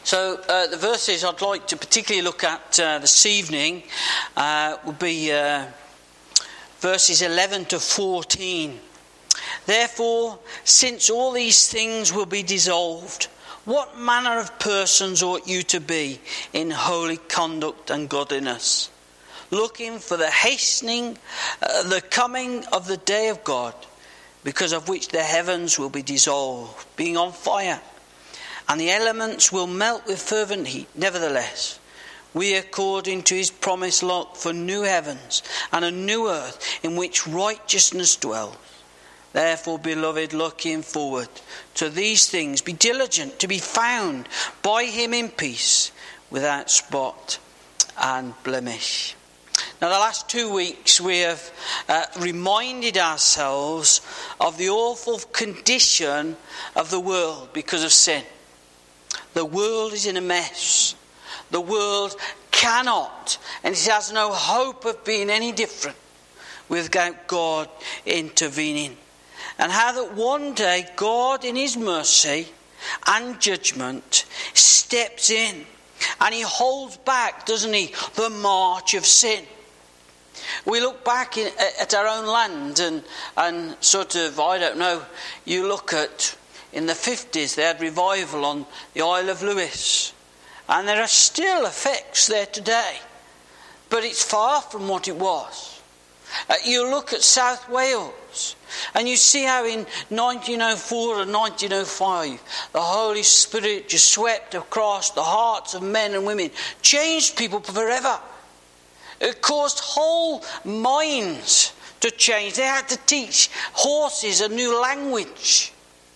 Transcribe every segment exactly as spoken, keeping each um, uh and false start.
So uh, the verses I'd like to particularly look at uh, this evening uh, will be uh, verses eleven to fourteen. Therefore, since all these things will be dissolved, what manner of persons ought you to be in holy conduct and godliness, looking for the hastening, uh, the coming of the day of God, because of which the heavens will be dissolved, being on fire, and the elements will melt with fervent heat. Nevertheless, we, according to his promise, look for new heavens and a new earth in which righteousness dwells. Therefore, beloved, looking forward to these things, be diligent to be found by him in peace, without spot and blemish. Now, the last two weeks we have uh, reminded ourselves of the awful condition of the world because of sin. The world is in a mess. The world cannot, and it has no hope of being any different without God intervening. And how that one day God, in his mercy and judgment, steps in and he holds back, doesn't he, the march of sin. We look back in, at our own land and, and sort of, I don't know, you look at, in the fifties they had revival on the Isle of Lewis. And there are still effects there today. But it's far from what it was. Uh, you look at South Wales and you see how in nineteen oh four and nineteen oh five the Holy Spirit just swept across the hearts of men and women, changed people forever. It caused whole minds to change. They had to teach horses a new language.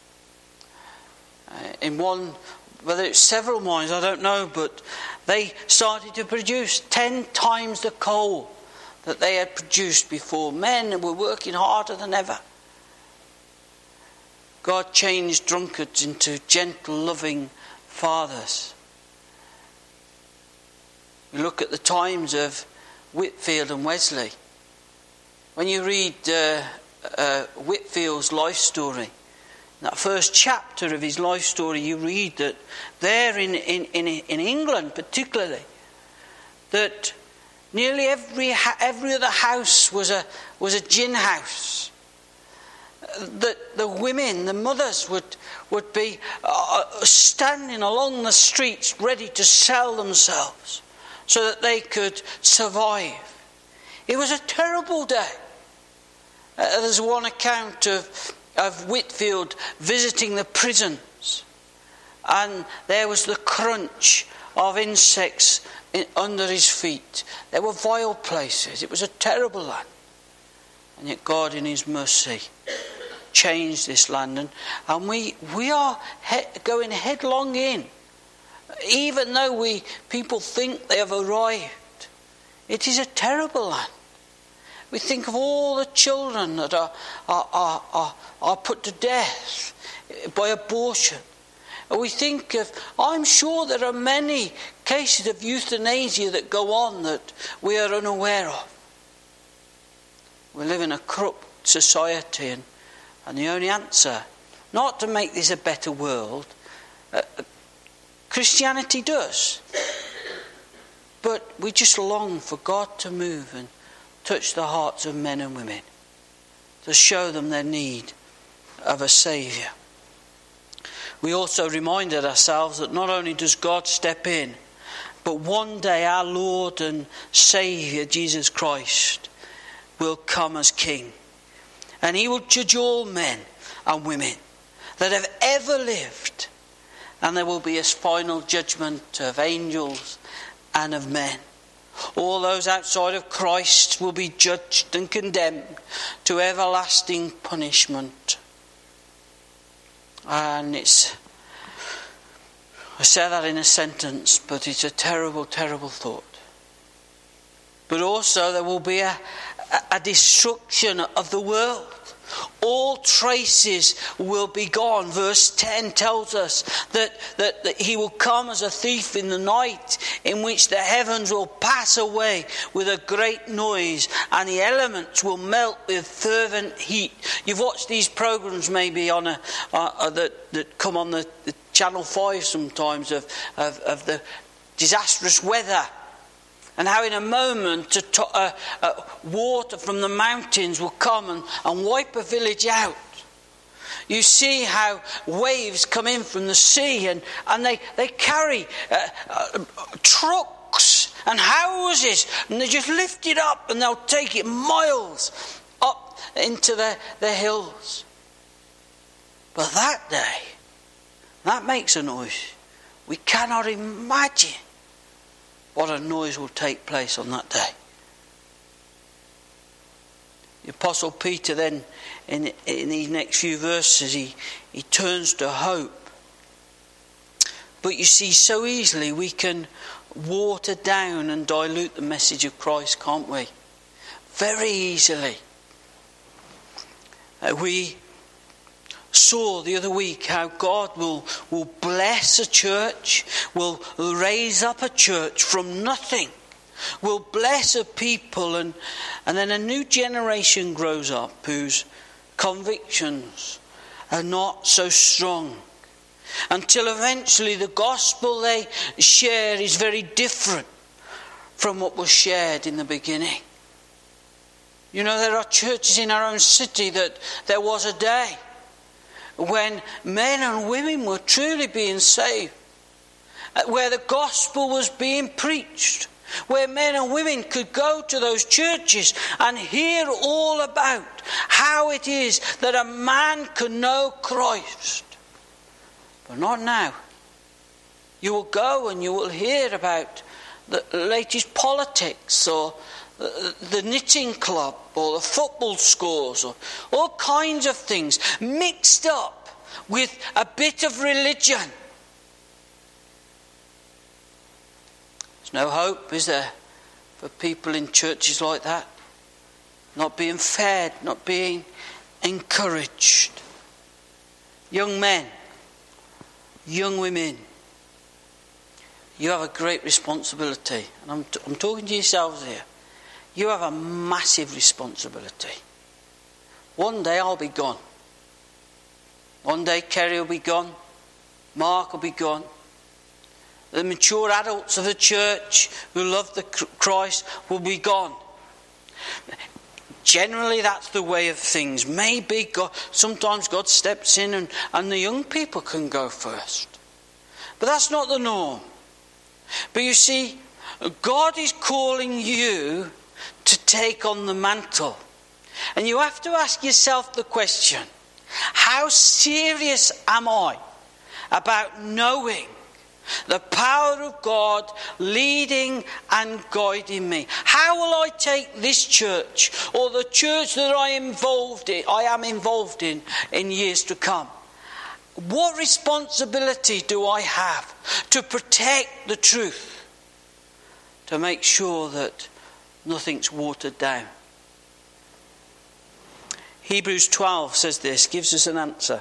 Uh, in one, whether it's several mines, I don't know, but they started to produce ten times the coal that they had produced before. Men were working harder than ever. God changed drunkards into gentle, loving fathers. We look at the times of Whitefield and Wesley. When you read uh, uh, Whitefield's life story, in that first chapter of his life story, you read that there in, in, in, in England particularly, that nearly every every other house was a was a gin house. That the women, the mothers, would would be uh, standing along the streets ready to sell themselves so that they could survive. It was a terrible day. Uh, there's one account of of Whitefield visiting the prisons, and there was the crunch of insects in, under his feet. There were vile places. It was a terrible land. And yet God in his mercy changed this land, and, and we we are he, going headlong in, even though we people think they have arrived. It is a terrible land. We think of all the children that are are are, are, are put to death by abortion. And we think of, I'm sure there are many cases of euthanasia that go on that we are unaware of. We live in a corrupt society, and, and the only answer, not to make this a better world, uh, Christianity does. But we just long for God to move and touch the hearts of men and women, to show them their need of a Saviour. We also reminded ourselves that not only does God step in, but one day our Lord and Saviour, Jesus Christ, will come as King. And he will judge all men and women that have ever lived. And there will be a final judgment of angels and of men. All those outside of Christ will be judged and condemned to everlasting punishment. And it's, I say that in a sentence, but it's a terrible, terrible thought. But also there will be a, a destruction of the world. All traces will be gone. Verse ten tells us that, that, that he will come as a thief in the night, in which the heavens will pass away with a great noise and the elements will melt with fervent heat. You've watched these programs maybe on a uh, uh, that, that come on the, the Channel five sometimes of, of, of the disastrous weather. And how in a moment a to, uh, uh, water from the mountains will come and, and wipe a village out. You see how waves come in from the sea and, and they, they carry uh, uh, trucks and houses, and they just lift it up and they'll take it miles up into the, the hills. But that day, that makes a noise. We cannot imagine what a noise will take place on that day. The Apostle Peter then, in, in these next few verses, he, he turns to hope. But you see, so easily we can water down and dilute the message of Christ, can't we? Very easily. Uh, we saw the other week how God will, will bless a church, will raise up a church from nothing, will bless a people, and, and then a new generation grows up whose convictions are not so strong, until eventually the gospel they share is very different from what was shared in the beginning. You know, there are churches in our own city that there was a day when men and women were truly being saved, where the gospel was being preached, where men and women could go to those churches and hear all about how it is that a man can know Christ. But not now. You will go and you will hear about the latest politics, or the knitting club, or the football scores, or all kinds of things mixed up with a bit of religion. There's no hope, is there, for people in churches like that? Not being fed, not being encouraged. Young men, young women, you have a great responsibility. And I'm, t- I'm talking to yourselves here. You have a massive responsibility. One day I'll be gone. One day Kerry will be gone. Mark will be gone. The mature adults of the church who love the Christ will be gone. Generally that's the way of things. Maybe God, sometimes God steps in and, and the young people can go first. But that's not the norm. But you see, God is calling you to take on the mantle. And you have to ask yourself the question, how serious am I about knowing the power of God leading and guiding me? How will I take this church, or the church that I am involved in, I am involved in in years to come? What responsibility do I have to protect the truth, to make sure that nothing's watered down? Hebrews twelve says this, gives us an answer.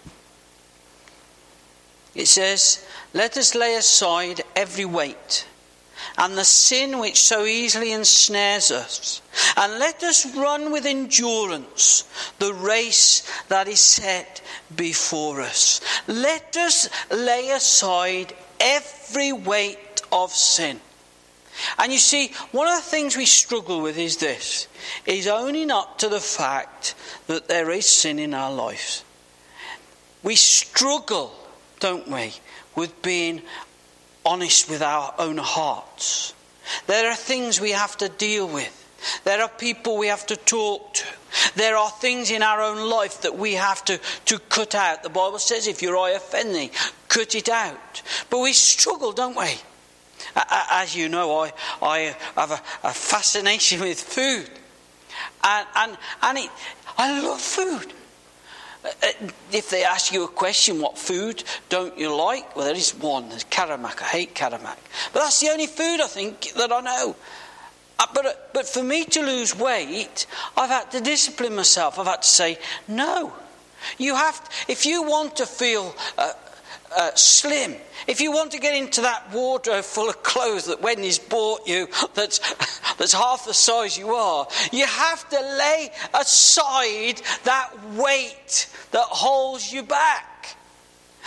It says, "Let us lay aside every weight and the sin which so easily ensnares us, and let us run with endurance the race that is set before us." Let us lay aside every weight of sin. And you see, one of the things we struggle with is this, is owning up to the fact that there is sin in our lives. We struggle, don't we, with being honest with our own hearts. There are things we have to deal with. There are people we have to talk to. There are things in our own life that we have to, to cut out. The Bible says, if your eye offend thee, cut it out. But we struggle, don't we? As you know, I, I have a, a fascination with food. And, and, and it, I love food. If they ask you a question, what food don't you like? Well, there is one. There's Karamak. I hate Karamak. But that's the only food I think that I know. But, but for me to lose weight, I've had to discipline myself. I've had to say, no. You have to, if you want to feel uh, uh, slim, if you want to get into that wardrobe full of clothes that Wendy's bought you, that's, that's half the size you are, you have to lay aside that weight that holds you back.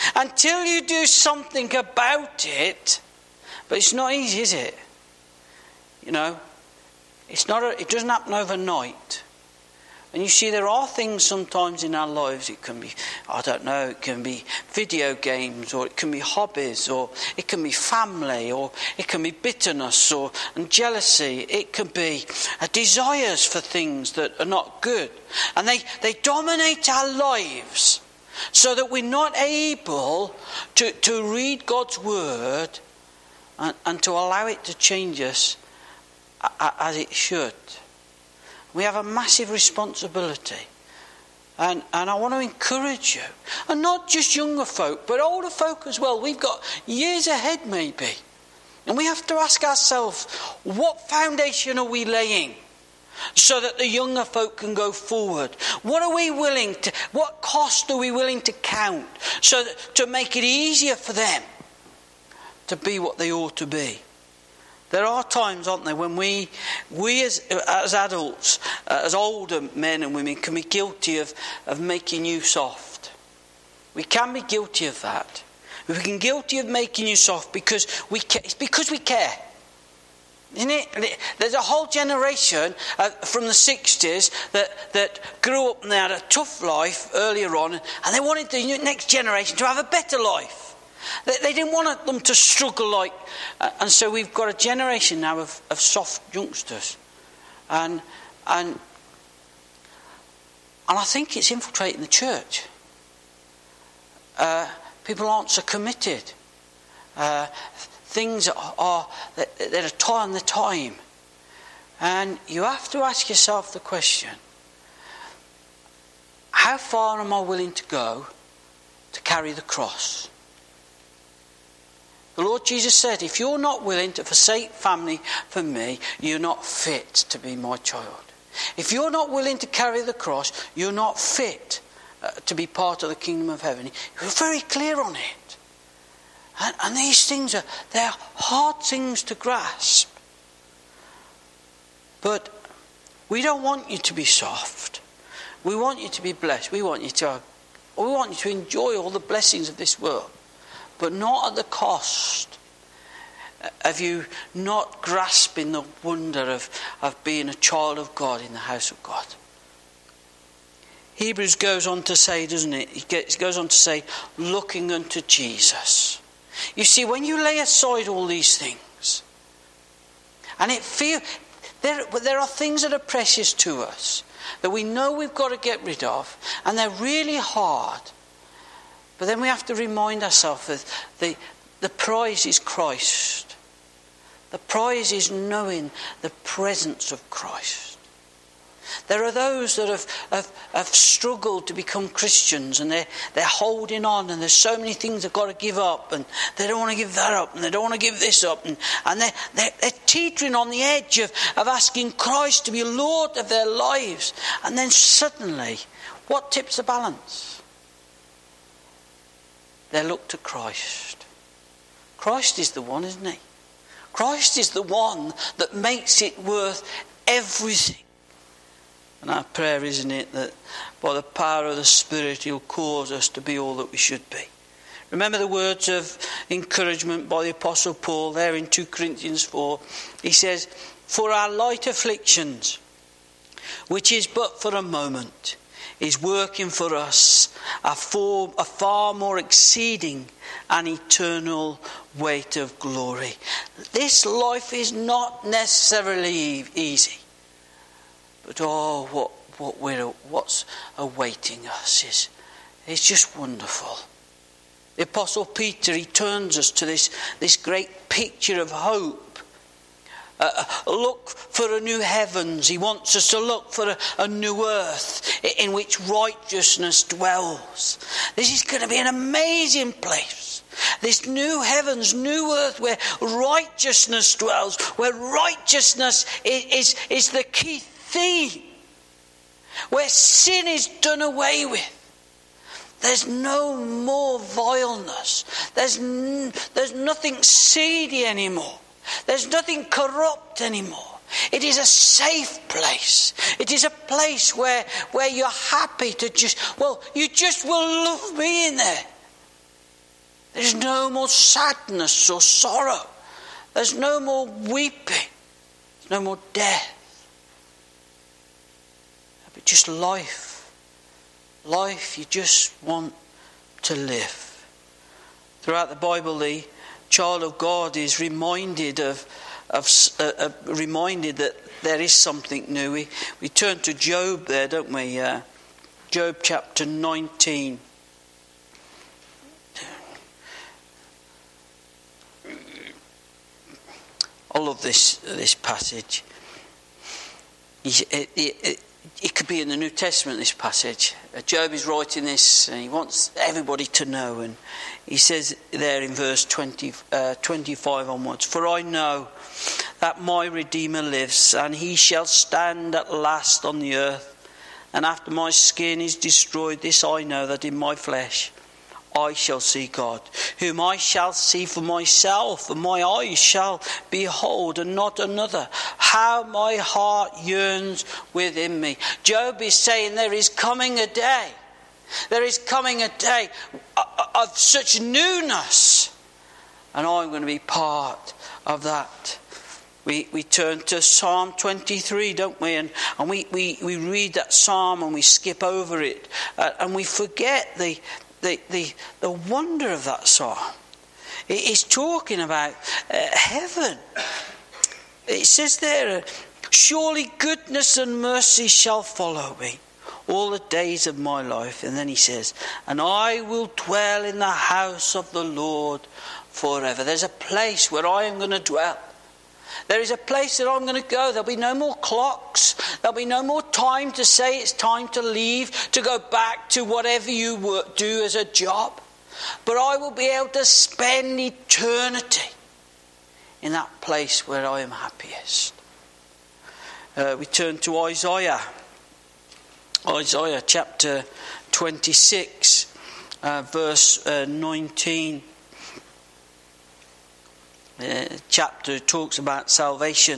until you do something about it. But it's not easy, is it? You know, it's not. A, it doesn't happen overnight. And you see, there are things sometimes in our lives. It can be, I don't know, it can be video games, or it can be hobbies, or it can be family, or it can be bitterness or and jealousy. It can be uh, desires for things that are not good. And they, they dominate our lives so that we're not able to, to read God's word and, and to allow it to change us as it should. We have a massive responsibility. And, and I want to encourage you. And not just younger folk, but older folk as well. We've got years ahead maybe. And we have to ask ourselves, what foundation are we laying so that the younger folk can go forward? What are we willing to, what cost are we willing to count so that, to make it easier for them to be what they ought to be? There are times, aren't there, when we, we as, as adults, uh, as older men and women, can be guilty of, of making you soft. We can be guilty of that. We can be guilty of making you soft because we ca- it's because we care. Isn't it? There's a whole generation uh, from the sixties that, that grew up and they had a tough life earlier on, and they wanted the next generation to have a better life. They, they didn't want them to struggle like... Uh, and so we've got a generation now of, of soft youngsters. And, and, and I think it's infiltrating the church. Uh, people aren't so committed. Uh, things are, are they're a tie on the time. And you have to ask yourself the question, how far am I willing to go to carry the cross? The Lord Jesus said, if you're not willing to forsake family for me, you're not fit to be my child. If you're not willing to carry the cross, you're not fit uh, to be part of the kingdom of heaven. You're very clear on it. And, and these things are, they're hard things to grasp. But we don't want you to be soft. We want you to be blessed. We want you to, we want you to enjoy all the blessings of this world. But not at the cost of you not grasping the wonder of, of being a child of God in the house of God. Hebrews goes on to say, doesn't it? It gets, goes on to say, looking unto Jesus. You see, when you lay aside all these things, and it feel there, there are things that are precious to us that we know we've got to get rid of, and they're really hard. But then we have to remind ourselves that the, the prize is Christ. The prize is knowing the presence of Christ. There are those that have, have, have struggled to become Christians, and they're, they're holding on, and there's so many things they've got to give up, and they don't want to give that up, and they don't want to give this up, and, and they're, they're, they're teetering on the edge of, of asking Christ to be Lord of their lives. And then suddenly, what tips the balance? They look to Christ. Christ is the one, isn't he? Christ is the one that makes it worth everything. And our prayer, isn't it, that by the power of the Spirit he'll cause us to be all that we should be. Remember the words of encouragement by the Apostle Paul there in Second Corinthians four. He says, for our light afflictions, which is but for a moment, is working for us a, for, a far more exceeding and eternal weight of glory. This life is not necessarily easy, but oh, what what we're what's awaiting us is is just wonderful. The Apostle Peter, he turns us to this this great picture of hope. Uh, look for a new heavens. He wants us to look for a, a new earth in which righteousness dwells. This is going to be an amazing place. This new heavens, new earth where righteousness dwells, where righteousness is, is, is the key theme, where sin is done away with. There's no more vileness. There's, n- there's nothing seedy anymore. There's nothing corrupt anymore. It is a safe place. It is a place where, where you're happy to just, well, you just will love being there. There's no more sadness or sorrow. There's no more weeping. There's no more death. But just life. Life you just want to live. Throughout the Bible, the child of God is reminded of, of uh, uh, reminded that there is something new. We, we turn to Job there, don't we? Uh, Job chapter nineteen. I love this this passage. It, it, it, it could be in the New Testament, this passage. Job is writing this and he wants everybody to know. And he says there in verse twenty, uh, twenty-five onwards, "For I know that my Redeemer lives, and he shall stand at last on the earth. And after my skin is destroyed, this I know, that in my flesh I shall see God, whom I shall see for myself, and my eyes shall behold, and not another. How my heart yearns within me." Job is saying there is coming a day. There is coming a day of such newness, and I'm going to be part of that. We we turn to Psalm twenty-three, don't we? And, and we, we, we read that psalm and we skip over it. Uh, and we forget the, the, the, the wonder of that psalm. It is talking about uh, heaven. It says there, "Surely goodness and mercy shall follow me all the days of my life." And then he says, "And I will dwell in the house of the Lord forever." There's a place where I am going to dwell. There is a place that I'm going to go. There'll be no more clocks. There'll be no more time to say it's time to leave, to go back to whatever you work, do as a job. But I will be able to spend eternity in that place where I am happiest. Uh, we turn to Isaiah. Isaiah chapter twenty-six, uh, verse uh, nineteen. Uh, chapter talks about salvation.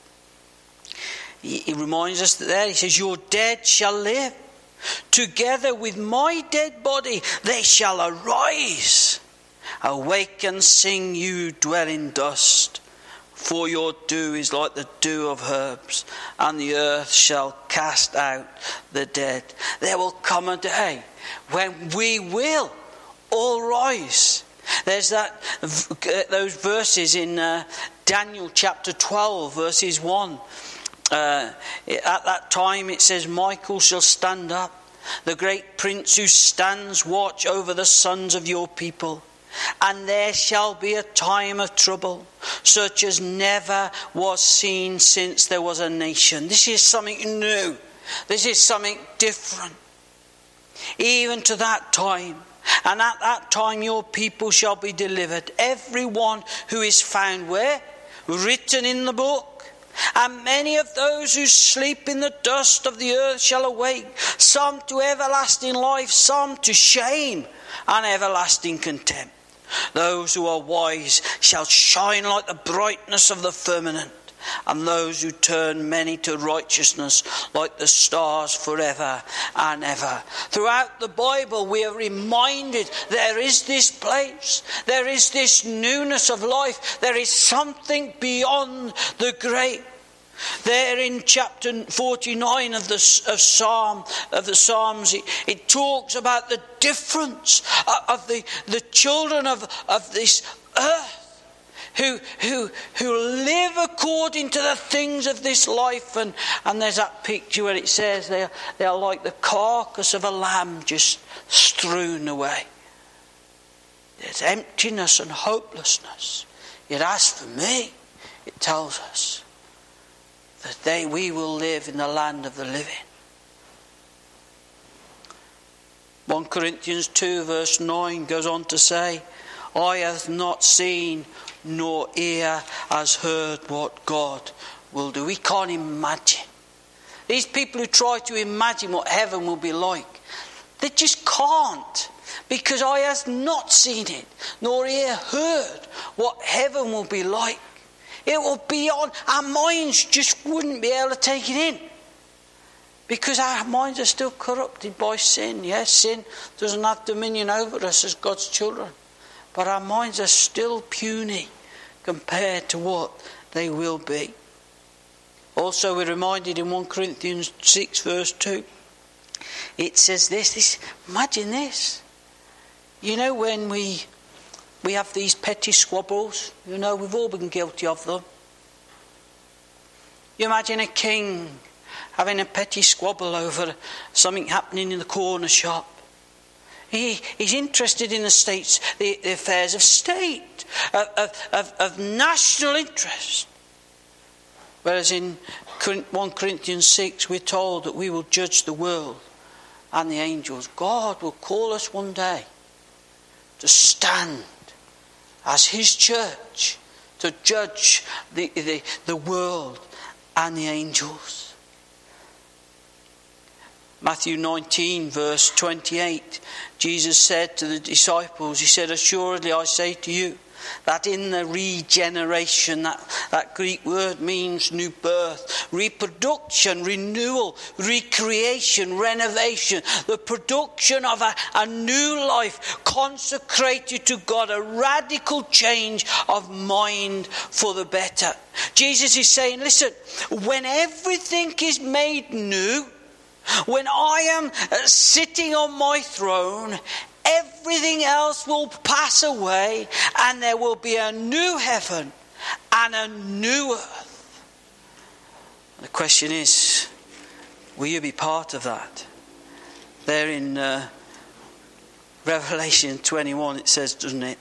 He, he reminds us that there, he says, "Your dead shall live. Together with my dead body they shall arise. Awake and sing, you dwell in dust. For your dew is like the dew of herbs, and the earth shall cast out the dead." There will come a day when we will all rise. There's that those verses in uh, Daniel chapter twelve, verses one. Uh, at that time it says, "Michael shall stand up, the great prince who stands watch over the sons of your people. And there shall be a time of trouble, such as never was seen since there was a nation." This is something new. This is something different. "Even to that time. And at that time your people shall be delivered, everyone who is found" where? "Written in the book. And many of those who sleep in the dust of the earth shall awake, some to everlasting life, some to shame and everlasting contempt. Those who are wise shall shine like the brightness of the firmament, and those who turn many to righteousness like the stars forever and ever." Throughout the Bible we are reminded there is this place, there is this newness of life, there is something beyond the grave. There in chapter forty-nine of the of Psalm of the Psalms, it, it talks about the difference of the, the children of, of this earth. Who who who live according to the things of this life, and, and there's that picture where it says they are, they are like the carcass of a lamb just strewn away. There's emptiness and hopelessness. Yet as for me, it tells us that they we will live in the land of the living. First Corinthians two verse nine goes on to say, "Eye hath not seen, nor ear has heard what God will do." We can't imagine. These people who try to imagine what heaven will be like, they just can't. Because eye has not seen it, nor ear heard what heaven will be like. It will be on, our minds just wouldn't be able to take it in. Because our minds are still corrupted by sin. Yes, sin doesn't have dominion over us as God's children. but our minds are still puny compared to what they will be. Also, we're reminded in First Corinthians six verse two, it says this, this imagine this. You know, when we we have these petty squabbles, you know, we've all been guilty of them. You imagine a king having a petty squabble over something happening in the corner shop. He, he's interested in the states, the, the affairs of state, of, of, of, of national interest. Whereas in First Corinthians six, we're told that we will judge the world and the angels. God will call us one day to stand as his church, to judge the, the, the world and the angels. Matthew nineteen verse twenty-eight, Jesus said to the disciples, he said, assuredly I say to you, that in the regeneration, that, that Greek word means new birth, reproduction, renewal, recreation, renovation, the production of a, a new life consecrated to God, a radical change of mind for the better. Jesus is saying, listen, when everything is made new, when I am sitting on my throne, everything else will pass away and there will be a new heaven and a new earth. The question is, will you be part of that? There in uh, Revelation twenty-one it says, doesn't it?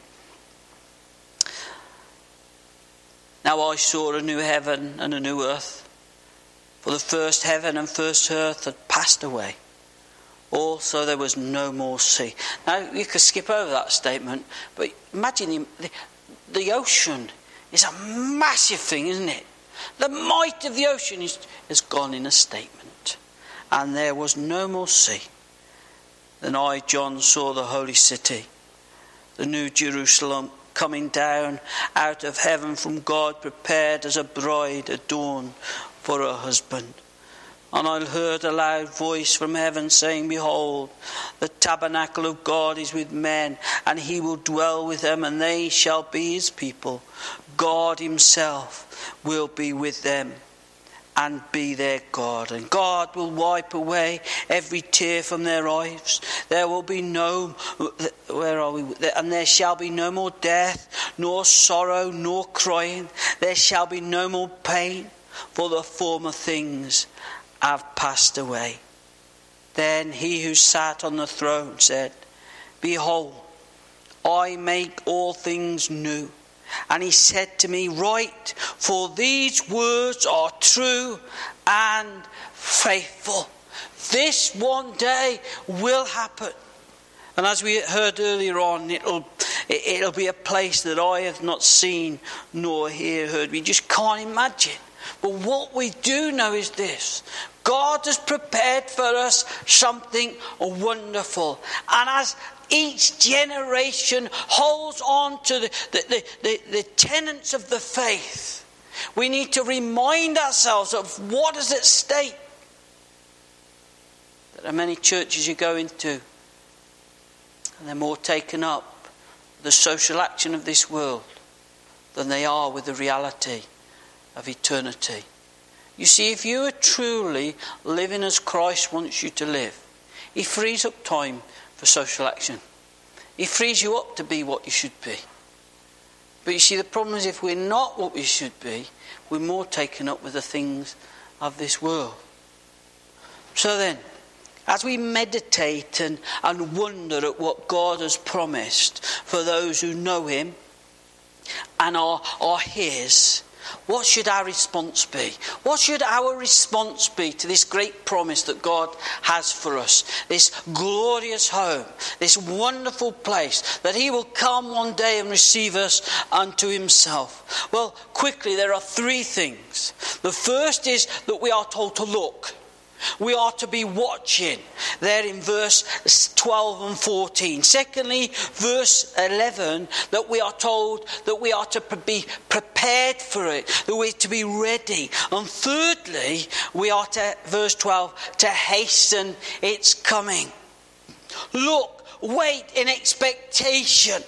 Now I saw a new heaven and a new earth. For the first heaven and first earth had passed away. Also there was no more sea. Now you could skip over that statement, but imagine the, the ocean is a massive thing, isn't it? The might of the ocean is, is gone in a statement. And there was no more sea. Then I, John, saw the holy city, the new Jerusalem, coming down out of heaven from God, prepared as a bride adorned for her husband. And I heard a loud voice from heaven saying, behold, the tabernacle of God is with men, and he will dwell with them, and they shall be his people. God himself will be with them and be their God. And God will wipe away every tear from their eyes. There will be no, where are we? And there shall be no more death, nor sorrow, nor crying. There shall be no more pain, for the former things have passed away. Then he who sat on the throne said, behold, I make all things new. And he said to me, write, for these words are true and faithful. This one day will happen. And as we heard earlier on, it'll it'll be a place that I have not seen nor hear heard. We just can't imagine. But what we do know is this: God has prepared for us something wonderful. And as each generation holds on to the, the, the, the, the tenets of the faith, we need to remind ourselves of what is at stake. There are many churches you go into, and they're more taken up with the social action of this world than they are with the reality of eternity. You see, if you are truly living as Christ wants you to live, he frees up time for social action. He frees you up to be what you should be. But you see, the problem is if we're not what we should be, we're more taken up with the things of this world. So then, as we meditate and, and wonder at what God has promised for those who know him and are, are his, what should our response be? What should our response be to this great promise that God has for us? This glorious home, this wonderful place, that he will come one day and receive us unto himself. Well, quickly, there are three things. The first is that we are told to look. We are to be watching, there in verse twelve and fourteen. Secondly, verse eleven, that we are told that we are to be prepared for it, that we're to be ready. And thirdly, we are to, verse twelve, to hasten its coming. Look, wait in expectation.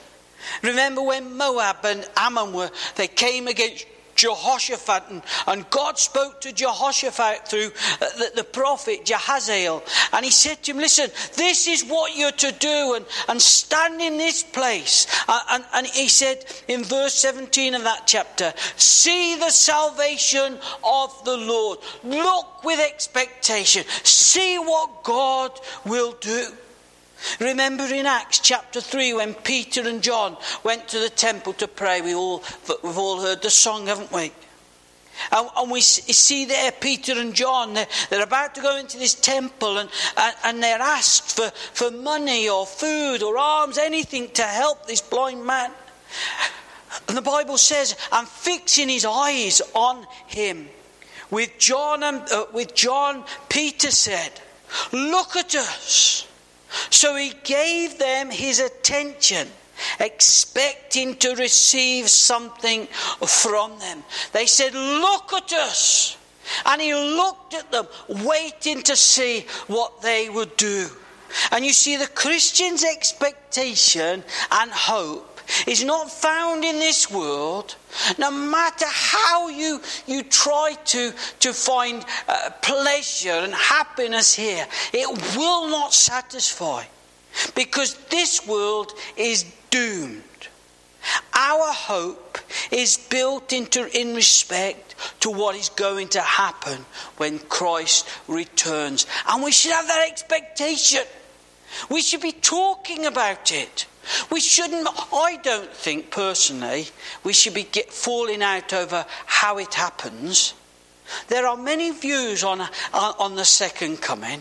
Remember when Moab and Ammon were, they came against Jehoshaphat, and, and God spoke to Jehoshaphat through uh, the, the prophet Jahaziel, and he said to him, listen, this is what you're to do, and, and stand in this place. Uh, and, and he said in verse seventeen of that chapter, see the salvation of the Lord. Look with expectation. See what God will do. Remember in Acts chapter three when Peter and John went to the temple to pray. We all, we've all heard the song, haven't we? And, and we see there Peter and John, they're, they're about to go into this temple, and, and, and they're asked for, for money or food or alms, anything to help this blind man. And the Bible says, and fixing his eyes on him, with John, and, uh, with John, Peter said, look at us. So he gave them his attention, expecting to receive something from them. They said, look at us. And he looked at them, waiting to see what they would do. And you see, the Christian's expectation and hope is not found in this world. No matter how you, you try to, to find uh, pleasure and happiness here, it will not satisfy, because this world is doomed. Our hope is built into in respect to what is going to happen when Christ returns. And we should have that expectation. We should be talking about it. We shouldn't, I don't think personally, we should be get, falling out over how it happens. There are many views on, on the second coming.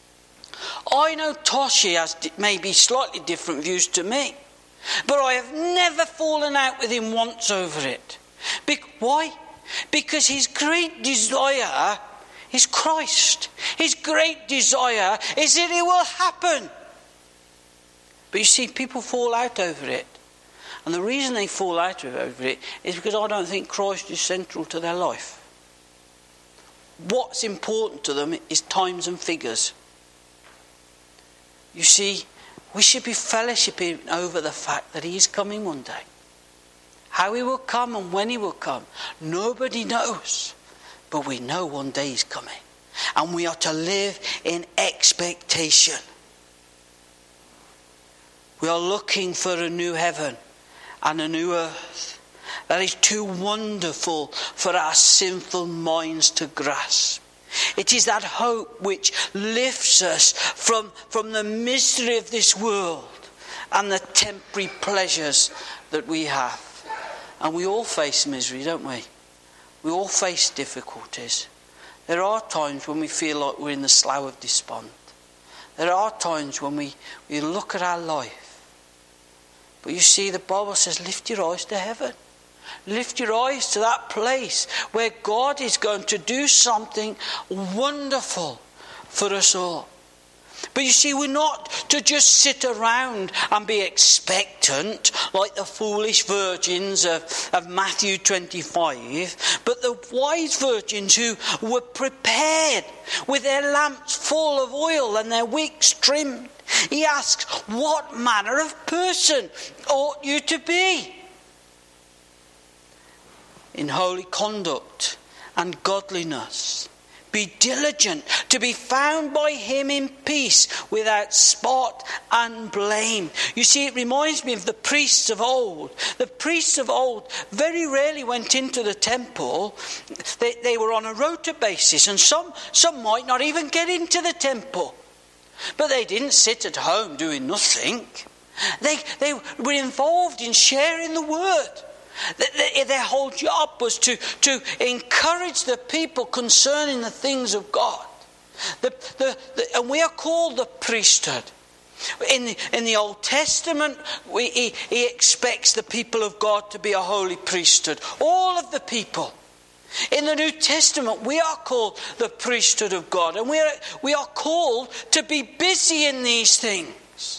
I know Toshi has maybe slightly different views to me, but I have never fallen out with him once over it. Be- why? Because his great desire is Christ. His great desire is that it will happen. But you see, people fall out over it. And the reason they fall out over it is because I don't think Christ is central to their life. What's important to them is times and figures. You see, we should be fellowshipping over the fact that he is coming one day. How he will come and when he will come, nobody knows. But we know one day he's coming. And we are to live in expectation. We are looking for a new heaven and a new earth that is too wonderful for our sinful minds to grasp. It is that hope which lifts us from, from the misery of this world and the temporary pleasures that we have. And we all face misery, don't we? We all face difficulties. There are times when we feel like we're in the slough of despond. There are times when we, we look at our life. But you see, the Bible says, lift your eyes to heaven. Lift your eyes to that place where God is going to do something wonderful for us all. But you see, we're not to just sit around and be expectant like the foolish virgins of, of Matthew twenty-five, but the wise virgins who were prepared with their lamps full of oil and their wicks trimmed. He asks, what manner of person ought you to be? In holy conduct and godliness. Be diligent to be found by him in peace, without spot and blame. You see, it reminds me of the priests of old. The priests of old very rarely went into the temple. They, they were on a rota basis, and some, some might not even get into the temple. But they didn't sit at home doing nothing. They, they were involved in sharing the word. Their whole job was to, to encourage the people concerning the things of God. The, the, the, and we are called the priesthood. In the, in the Old Testament, we, he, he expects the people of God to be a holy priesthood. All of the people. In the New Testament, we are called the priesthood of God. And we are, we are called to be busy in these things.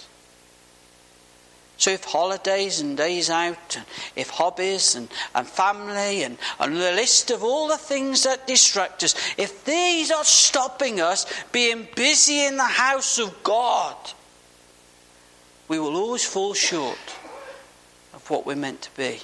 So if holidays and days out, and if hobbies and, and family and, and the list of all the things that distract us, if these are stopping us being busy in the house of God, we will always fall short of of what we're meant to be.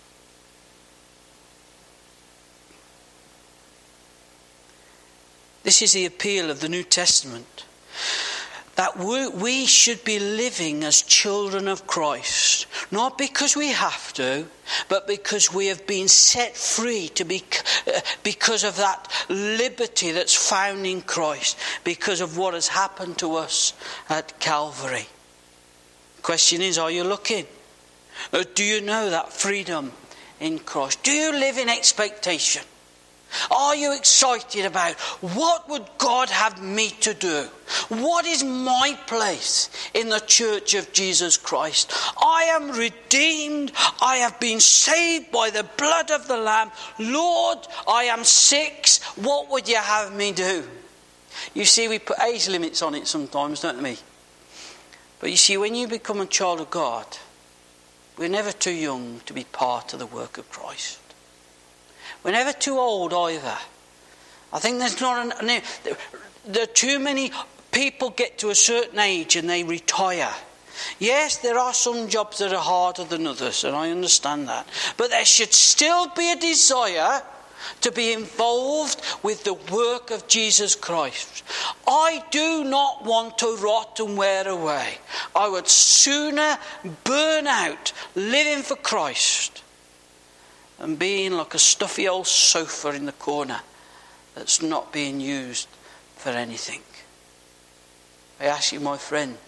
This is the appeal of the New Testament. That we, we should be living as children of Christ. Not because we have to, but because we have been set free to be, uh, because of that liberty that's found in Christ. Because of what has happened to us at Calvary. The question is, are you looking? Or do you know that freedom in Christ? Do you live in expectation? Are you excited about what would God have me to do? What is my place in the church of Jesus Christ? I am redeemed. I have been saved by the blood of the Lamb. Lord, I am sick. What would you have me do? You see, we put age limits on it sometimes, don't we? But you see, when you become a child of God, we're never too young to be part of the work of Christ. We're never too old either. I think there's not an, there are too many people get to a certain age and they retire. Yes, there are some jobs that are harder than others, and I understand that. But there should still be a desire to be involved with the work of Jesus Christ. I do not want to rot and wear away. I would sooner burn out living for Christ and being like a stuffy old sofa in the corner that's not being used for anything. I ask you, my friends,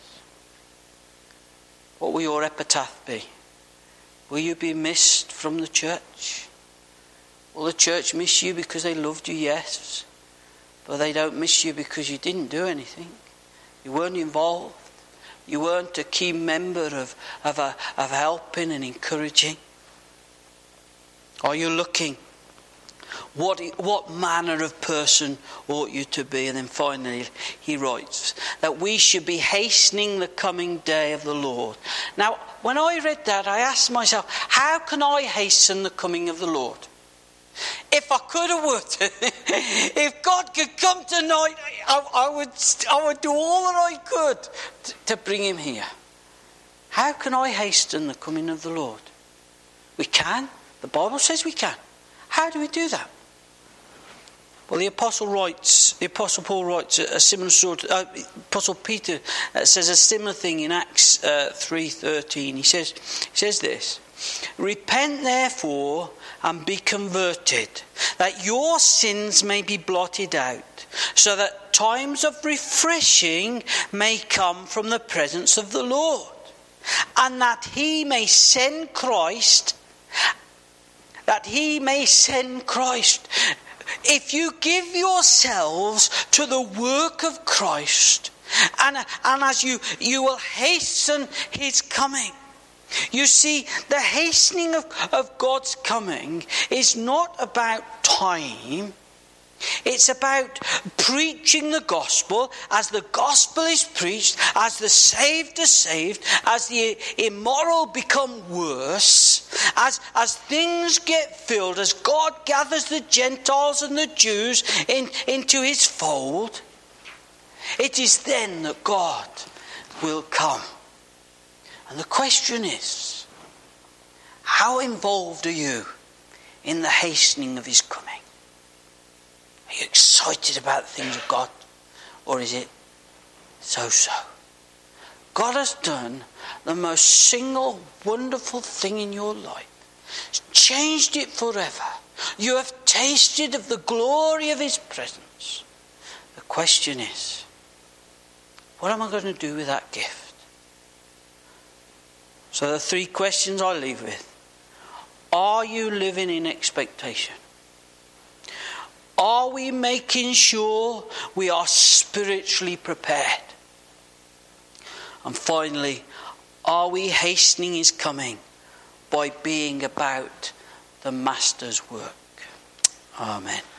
what will your epitaph be? Will you be missed from the church? Will the church miss you because they loved you? Yes. But they don't miss you because you didn't do anything. You weren't involved. You weren't a key member of, of, a, of helping and encouraging. Are you looking? What, what manner of person ought you to be? And then finally he writes that we should be hastening the coming day of the Lord. Now, when I read that, I asked myself, how can I hasten the coming of the Lord? If I could, I would. If God could come tonight, I, I would I would do all that I could to, to bring him here. How can I hasten the coming of the Lord? We can. The Bible says we can. How do we do that? Well, the Apostle writes, the Apostle Paul writes a, a similar sort. Uh, Apostle Peter uh, says a similar thing in Acts uh, three thirteen. He says, he says this: "Repent therefore and be converted, that your sins may be blotted out, so that times of refreshing may come from the presence of the Lord, and that He may send Christ." That he may send Christ. If you give yourselves to the work of Christ, and, and as you, you will hasten his coming. You see, the hastening of, of God's coming is not about time. It's about preaching the gospel. As the gospel is preached, as the saved are saved, as the immoral become worse, as, as things get filled, as God gathers the Gentiles and the Jews in, into his fold, it is then that God will come. And the question is, how involved are you in the hastening of his coming? Are you excited about the things of God? Or is it so-so? God has done the most single wonderful thing in your life. He's changed it forever. You have tasted of the glory of his presence. The question is, what am I going to do with that gift? So the three questions I leave with. Are you living in expectation? Are we making sure we are spiritually prepared? And finally, are we hastening his coming by being about the Master's work? Amen.